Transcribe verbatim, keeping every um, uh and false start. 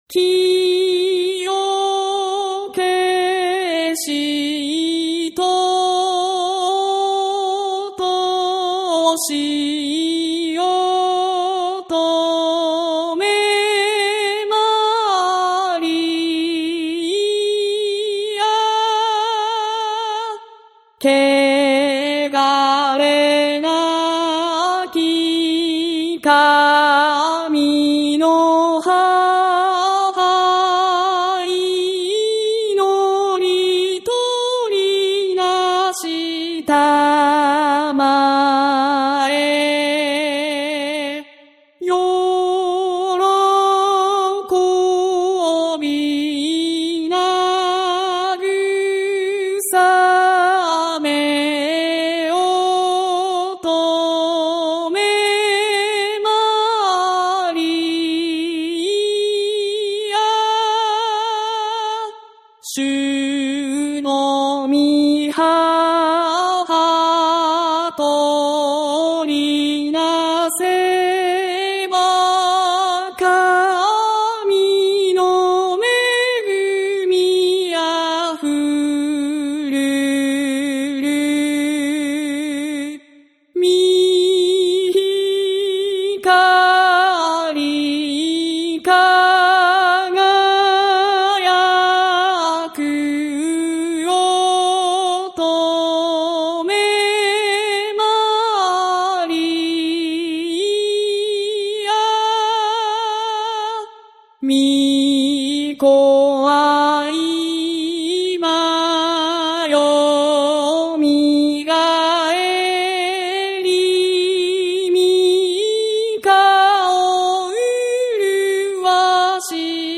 清けしととしよとめまりやけがれなき神の母祈り取りなしたまえ喜びなぐさめおとめまりや主の御母とりなせば神の恵みあふるる御光輝くおとめまりや御子は今よみがえり御顔うるわし